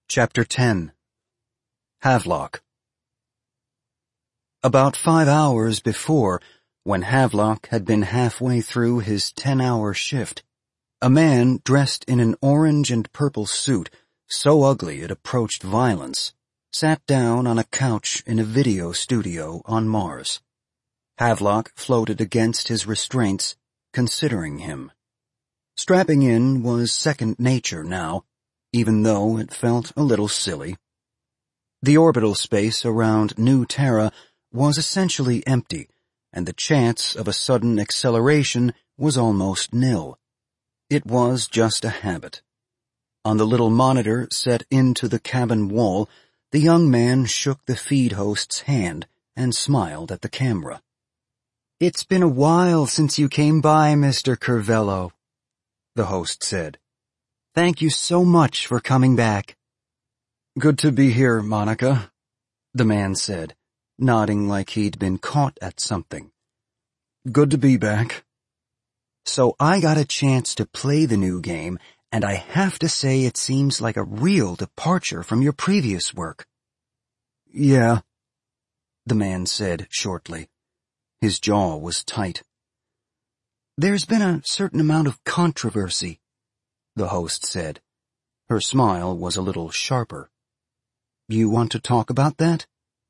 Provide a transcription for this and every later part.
Chapter 10. Havelock. About 5 hours before, when Havelock had been halfway through his 10-hour shift, a man dressed in an orange and purple suit, so ugly it approached violence, sat down on a couch in a video studio on Mars. Havelock floated against his restraints, considering him. Strapping in was second nature now, even though it felt a little silly. The orbital space around New Terra was essentially empty, and the chance of a sudden acceleration was almost nil. It was just a habit. On the little monitor set into the cabin wall, the young man shook the feed host's hand and smiled at the camera. "It's been a while since you came by, Mr. Curvello," the host said. "Thank you so much for coming back." "Good to be here, Monica," the man said, nodding like he'd been caught at something. "Good to be back." "So I got a chance to play the new game, and I have to say it seems like a real departure from your previous work." "Yeah," the man said shortly. His jaw was tight. "There's been a certain amount of controversy," the host said. Her smile was a little sharper. "You want to talk about that?"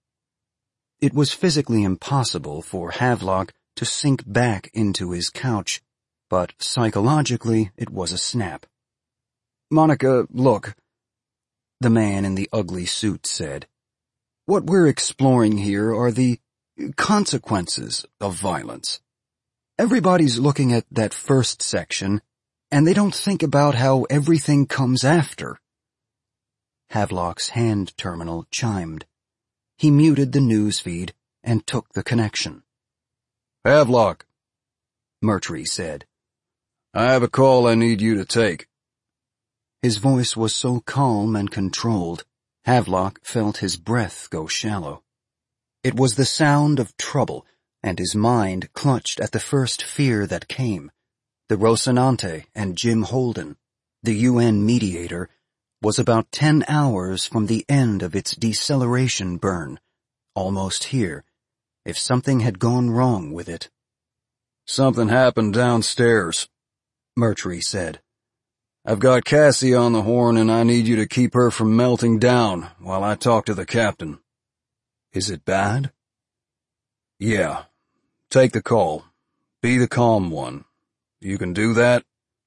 It was physically impossible for Havelock to sink back into his couch, but psychologically it was a snap. "Monica, look," the man in the ugly suit said. "What we're exploring here are the consequences of violence. Everybody's looking at that first section, and they don't think about how everything comes after." Havelock's hand terminal chimed. He muted the news feed and took the connection. "Havelock," Murtry said. "I have a call I need you to take." His voice was so calm and controlled, Havelock felt his breath go shallow. It was the sound of trouble, and his mind clutched at the first fear that came. The Rocinante and Jim Holden, the UN mediator, was about 10 hours from the end of its deceleration burn, almost here, if something had gone wrong with it. "Something happened downstairs," Murtry said. "I've got Cassie on the horn and I need you to keep her from melting down while I talk to the captain." "Is it bad?" "Yeah. Take the call. Be the calm one. You can do that?"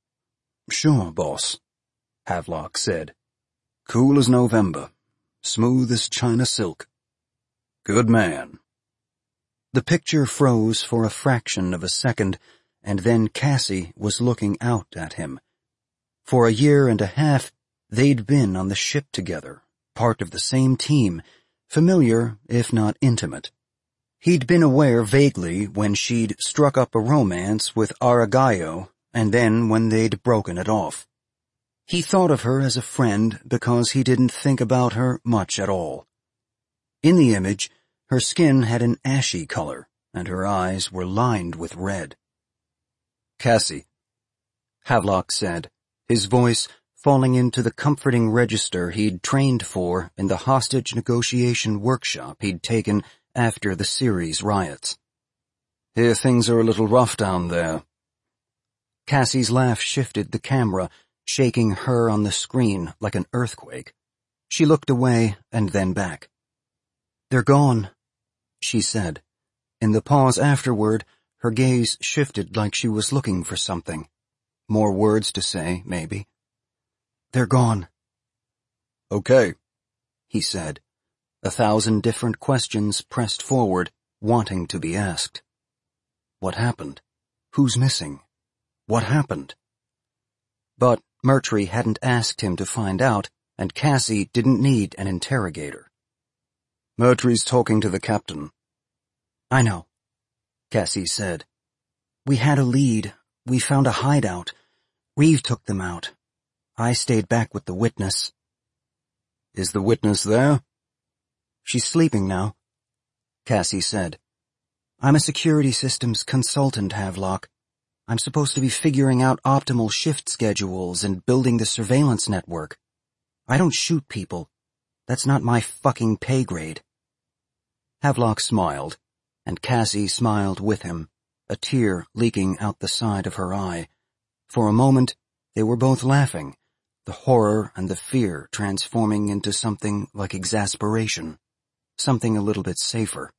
"Sure, boss," Havelock said. "Cool as November. Smooth as China silk." "Good man." The picture froze for a fraction of a second, and then Cassie was looking out at him. For a year and a half, they'd been on the ship together, part of the same team, familiar if not intimate. He'd been aware vaguely when she'd struck up a romance with Aragayo, and then when they'd broken it off. He thought of her as a friend because he didn't think about her much at all. In the image, her skin had an ashy color, and her eyes were lined with red. "Cassie," Havelock said, his voice falling into the comforting register he'd trained for in the hostage negotiation workshop he'd taken after the series riots. "Hear things are a little rough down there." Cassie's laugh shifted the camera, shaking her on the screen like an earthquake. She looked away and then back. "They're gone," she said. In the pause afterward, her gaze shifted like she was looking for something. More words to say, maybe. "They're gone." "Okay," he said. 1,000 different questions pressed forward, wanting to be asked. What happened? Who's missing? What happened? But Murtry hadn't asked him to find out, and Cassie didn't need an interrogator. "Murtry's talking to the captain." "I know," Cassie said. "We had a lead. We found a hideout. Reeve took them out. I stayed back with the witness." "Is the witness there?" "She's sleeping now," Cassie said. "I'm a security systems consultant, Havelock. I'm supposed to be figuring out optimal shift schedules and building the surveillance network. I don't shoot people. That's not my fucking pay grade. Havelock smiled, and Cassie smiled with him, a tear leaking out the side of her eye. For a moment, they were both laughing, the horror and the fear transforming into something like exasperation, something a little bit safer.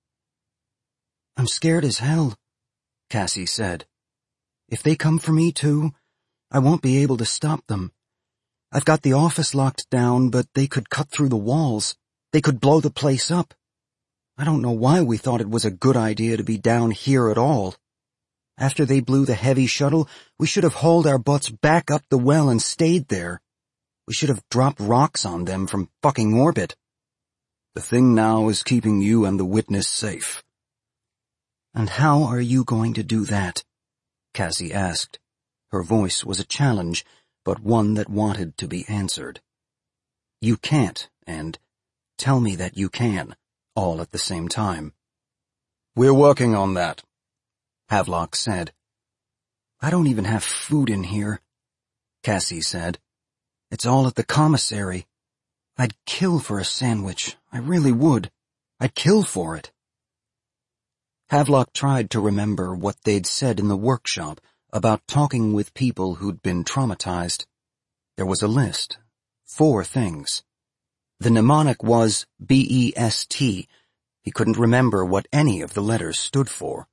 I'm scared as hell, Cassie said. If they come for me too, I won't be able to stop them. I've got the office locked down, but they could cut through the walls. They could blow the place up. I don't know why we thought it was a good idea to be down here at all. After they blew the heavy shuttle, we should have hauled our butts back up the well and stayed there. We should have dropped rocks on them from fucking orbit. The thing now is keeping you and the witness safe. And how are you going to do that? Cassie asked. Her voice was a challenge, but one that wanted to be answered. You can't, and tell me that you can, all at the same time. We're working on that, Havelock said. I don't even have food in here, Cassie said. It's all at the commissary. I'd kill for a sandwich. I really would. I'd kill for it. Havelock tried to remember what they'd said in the workshop about talking with people who'd been traumatized. There was a list. 4 things. The mnemonic was BEST. He couldn't remember what any of the letters stood for.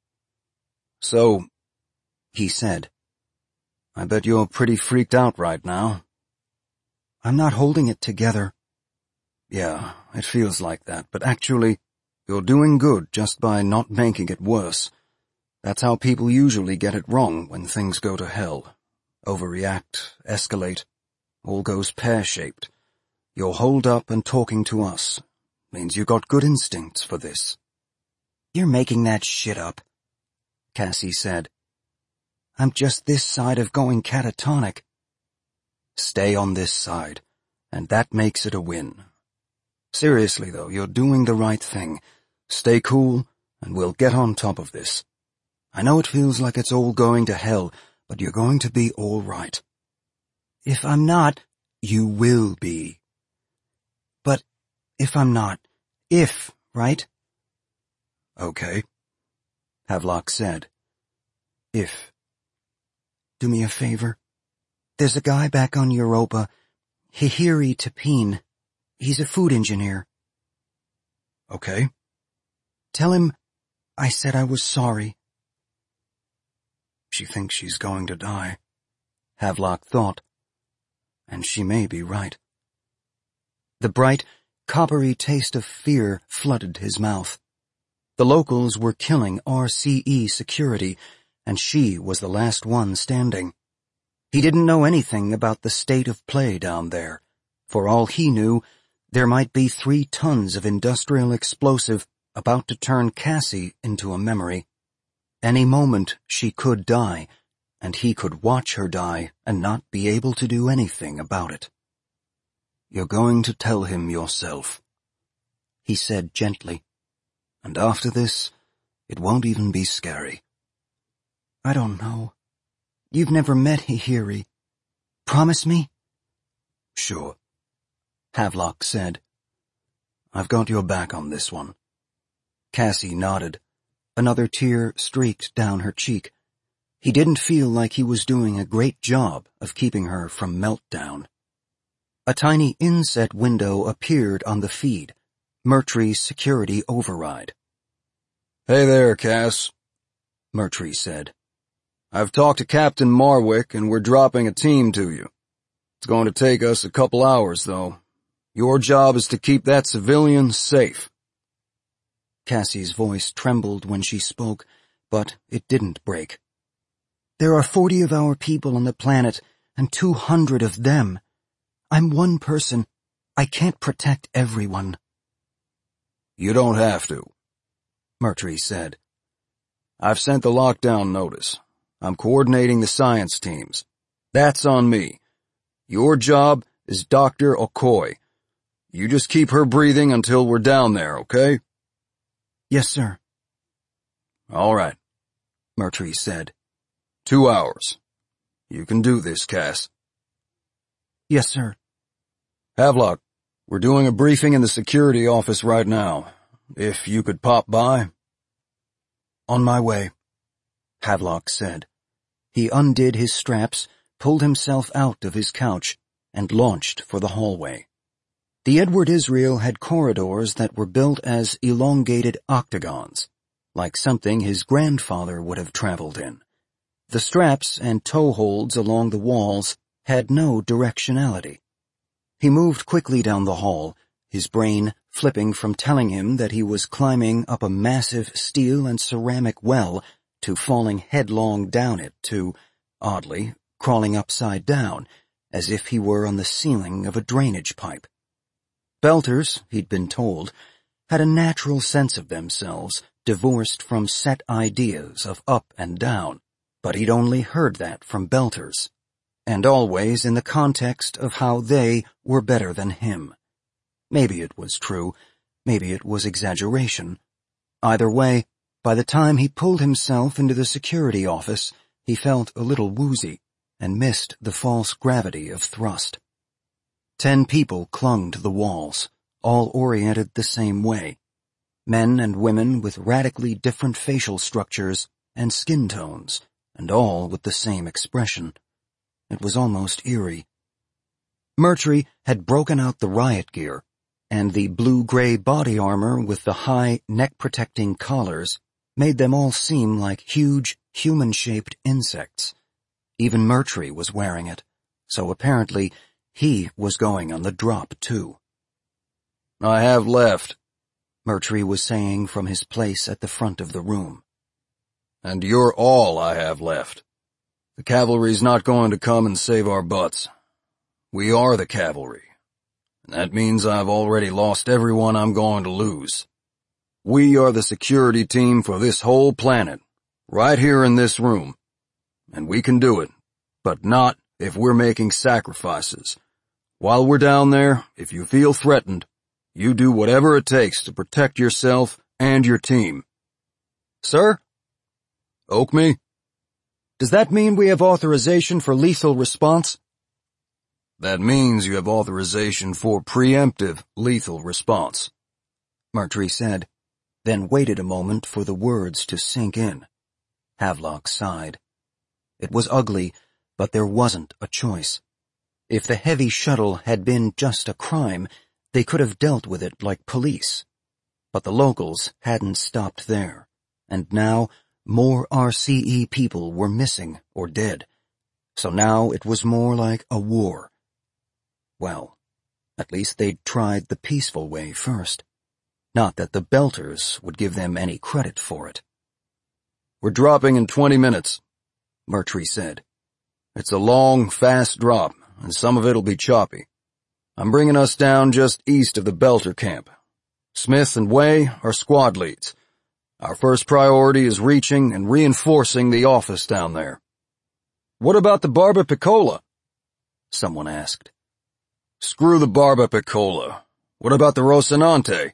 So, he said, I bet you're pretty freaked out right now. I'm not holding it together. Yeah, it feels like that, but actually, you're doing good just by not making it worse. That's how people usually get it wrong when things go to hell. Overreact, escalate, all goes pear-shaped. You're holed up and talking to us. Means you got good instincts for this. You're making that shit up, Cassie said. I'm just this side of going catatonic. Stay on this side, and that makes it a win. Seriously though, you're doing the right thing. Stay cool, and we'll get on top of this. I know it feels like it's all going to hell, but you're going to be all right. If I'm not, you will be. But if I'm not, right? Okay, Havelock said. If. Do me a favor. There's a guy back on Europa, Hihiri Tapine. He's a food engineer. Okay. Tell him I said I was sorry. She thinks she's going to die, Havelock thought. And she may be right. The bright, coppery taste of fear flooded his mouth. The locals were killing RCE security, and she was the last one standing. He didn't know anything about the state of play down there. For all he knew, there might be 3 tons of industrial explosive about to turn Cassie into a memory. Any moment she could die, and he could watch her die and not be able to do anything about it. You're going to tell him yourself, he said gently. And after this, it won't even be scary. I don't know. You've never met Hihiri. Promise me? Sure, Havelock said. I've got your back on this one. Cassie nodded. Another tear streaked down her cheek. He didn't feel like he was doing a great job of keeping her from meltdown. A tiny inset window appeared on the feed, Murtry's security override. Hey there, Cass, Murtry said. I've talked to Captain Marwick and we're dropping a team to you. It's going to take us a couple hours, though. Your job is to keep that civilian safe. Cassie's voice trembled when she spoke, but it didn't break. There are 40 of our people on the planet, and 200 of them. I'm one person. I can't protect everyone. You don't have to, Murtry said. I've sent the lockdown notice. I'm coordinating the science teams. That's on me. Your job is Dr. Okoye. You just keep her breathing until we're down there, okay? Yes, sir. All right, Murtry said. 2 hours. You can do this, Cass. Yes, sir. Havelock, we're doing a briefing in the security office right now. If you could pop by. On my way, Havelock said. He undid his straps, pulled himself out of his couch, and launched for the hallway. The Edward Israel had corridors that were built as elongated octagons, like something his grandfather would have traveled in. The straps and toe holds along the walls had no directionality. He moved quickly down the hall, his brain flipping from telling him that he was climbing up a massive steel and ceramic well to falling headlong down it to, oddly, crawling upside down, as if he were on the ceiling of a drainage pipe. Belters, he'd been told, had a natural sense of themselves, divorced from set ideas of up and down, but he'd only heard that from Belters, and always in the context of how they were better than him. Maybe it was true, maybe it was exaggeration. Either way, by the time he pulled himself into the security office, he felt a little woozy and missed the false gravity of thrust. 10 people clung to the walls, all oriented the same way. Men and women with radically different facial structures and skin tones, and all with the same expression. It was almost eerie. Murtry had broken out the riot gear, and the blue-gray body armor with the high neck-protecting collars made them all seem like huge, human-shaped insects. Even Murtry was wearing it, so apparently he was going on the drop too. I have left, Murtry was saying from his place at the front of the room. And you're all I have left. The cavalry's not going to come and save our butts. We are the cavalry. And that means I've already lost everyone I'm going to lose. We are the security team for this whole planet, right here in this room. And we can do it, but not if we're making sacrifices. While we're down there, if you feel threatened, you do whatever it takes to protect yourself and your team. Sir? Oakme? Does that mean we have authorization for lethal response? That means you have authorization for preemptive lethal response, Murtry said, then waited a moment for the words to sink in. Havelock sighed. It was ugly, but there wasn't a choice. If the heavy shuttle had been just a crime, they could have dealt with it like police. But the locals hadn't stopped there, and now more RCE people were missing or dead. So now it was more like a war. Well, at least they'd tried the peaceful way first. Not that the Belters would give them any credit for it. We're dropping in 20 minutes, Murtry said. It's a long, fast drop, and some of it'll be choppy. I'm bringing us down just east of the Belter camp. Smith and Way are squad leads. Our first priority is reaching and reinforcing the office down there. What about the Barba Piccola? Someone asked. Screw the Barba Piccola. What about the Rocinante?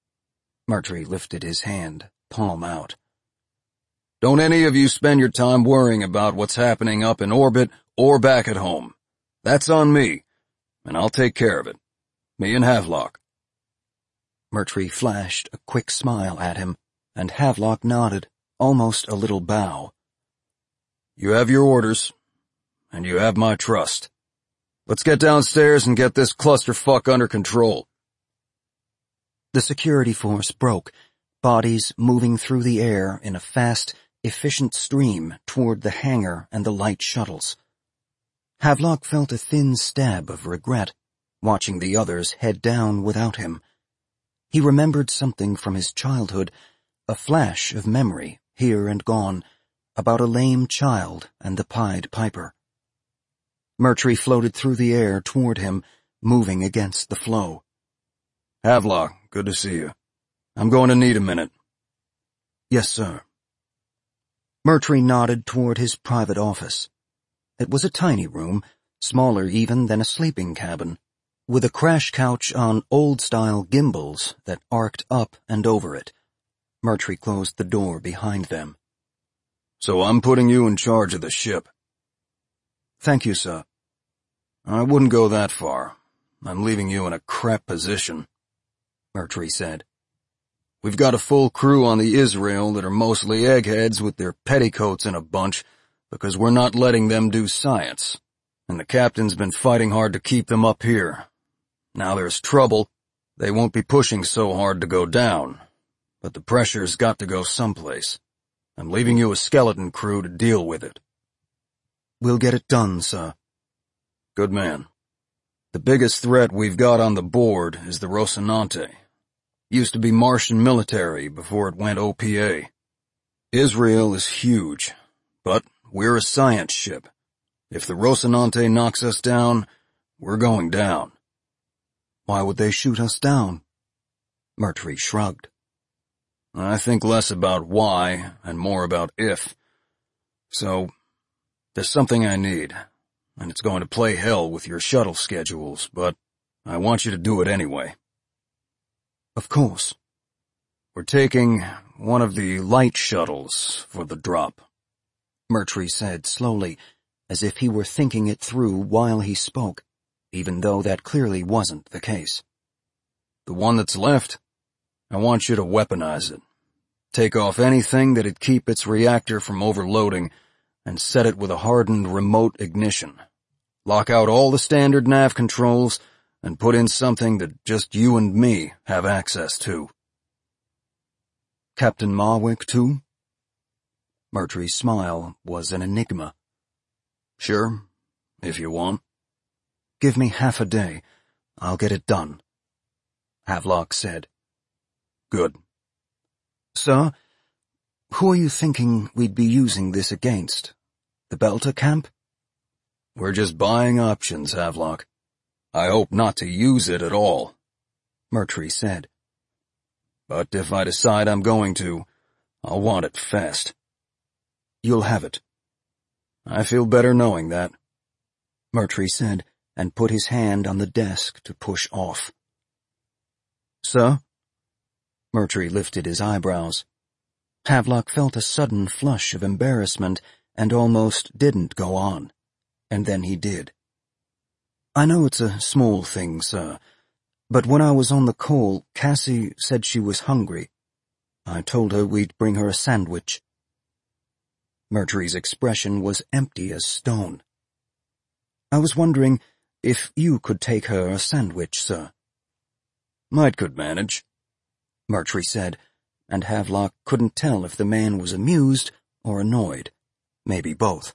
Murtry lifted his hand, palm out. Don't any of you spend your time worrying about what's happening up in orbit or back at home. That's on me, and I'll take care of it. Me and Havelock. Murtry flashed a quick smile at him, and Havelock nodded, almost a little bow. You have your orders, and you have my trust. Let's get downstairs and get this clusterfuck under control. The security force broke, bodies moving through the air in a fast, efficient stream toward the hangar and the light shuttles. Havelock felt a thin stab of regret, watching the others head down without him. He remembered something from his childhood, a flash of memory, here and gone, about a lame child and the Pied Piper. Murtry floated through the air toward him, moving against the flow. Havelock, good to see you. I'm going to need a minute. Yes, sir. Murtry nodded toward his private office. It was a tiny room, smaller even than a sleeping cabin, with a crash couch on old-style gimbals that arced up and over it. Murtry closed the door behind them. So I'm putting you in charge of the ship. Thank you, sir. I wouldn't go that far. I'm leaving you in a crap position," Murtry said. "We've got a full crew on the Israel that are mostly eggheads with their petticoats in a bunch because we're not letting them do science, and the captain's been fighting hard to keep them up here. Now there's trouble. They won't be pushing so hard to go down, but the pressure's got to go someplace. I'm leaving you a skeleton crew to deal with it." "We'll get it done, sir." "Good man. The biggest threat we've got on the board is the Rocinante. Used to be Martian military before it went OPA. Israel is huge, but we're a science ship. If the Rocinante knocks us down, we're going down." "Why would they shoot us down?" Murtry shrugged. "I think less about why and more about if. So, there's something I need, and it's going to play hell with your shuttle schedules, but I want you to do it anyway." "Of course." "We're taking one of the light shuttles for the drop," Murtry said slowly, as if he were thinking it through while he spoke, even though that clearly wasn't the case. "The one that's left, I want you to weaponize it. Take off anything that'd keep its reactor from overloading and set it with a hardened remote ignition. Lock out all the standard nav controls and put in something that just you and me have access to." "Captain Marwick, too?" Murtry's smile was an enigma. "Sure, if you want." "Give me half a day. I'll get it done," Havelock said. "Good." "Sir, who are you thinking we'd be using this against? The Belter camp?" "We're just buying options, Havelock. I hope not to use it at all," Murtry said. "But if I decide I'm going to, I'll want it fast." "You'll have it." "I feel better knowing that," Murtry said, and put his hand on the desk to push off. "Sir?" Murtry lifted his eyebrows. Havelock felt a sudden flush of embarrassment and almost didn't go on. And then he did. "I know it's a small thing, sir, but when I was on the call, Cassie said she was hungry. I told her we'd bring her a sandwich." Murtry's expression was empty as stone. "I was wondering if you could take her a sandwich, sir." "Might could manage," Murtry said, and Havelock couldn't tell if the man was amused or annoyed. Maybe both.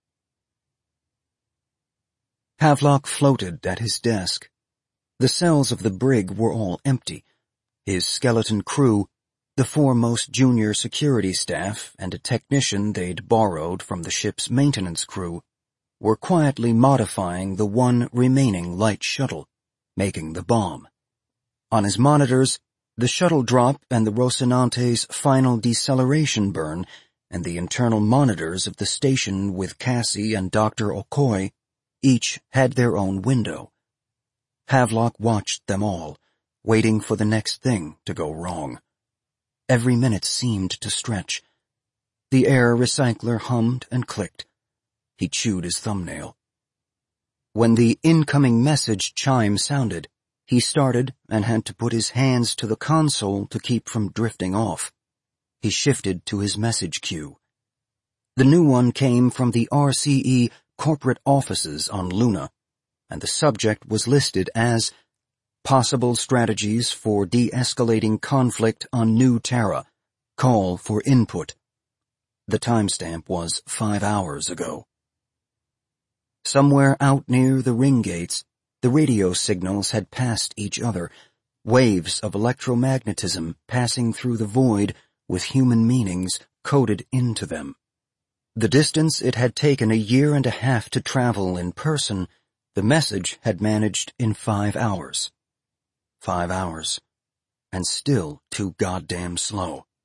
Havelock floated at his desk. The cells of the brig were all empty. His skeleton crew, the 4 most junior security staff, and a technician they'd borrowed from the ship's maintenance crew, were quietly modifying the one remaining light shuttle, making the bomb. On his monitors, the shuttle drop and the Rocinante's final deceleration burn, and the internal monitors of the station with Cassie and Dr. Okoye each had their own window. Havelock watched them all, waiting for the next thing to go wrong. Every minute seemed to stretch. The air recycler hummed and clicked. He chewed his thumbnail. When the incoming message chime sounded, he started and had to put his hands to the console to keep from drifting off. He shifted to his message queue. The new one came from the RCE corporate offices on Luna, and the subject was listed as Possible Strategies for De-Escalating Conflict on New Terra. Call for input. The timestamp was 5 hours ago. Somewhere out near the ring gates, the radio signals had passed each other, waves of electromagnetism passing through the void with human meanings coded into them. The distance it had taken 1.5 years to travel in person, the message had managed in 5 hours. 5 hours. And still too goddamn slow.